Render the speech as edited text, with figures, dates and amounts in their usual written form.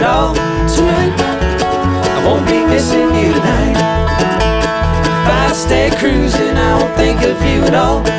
all tonight. I won't be missing you tonight. If I stay cruising, I won't think of you at all.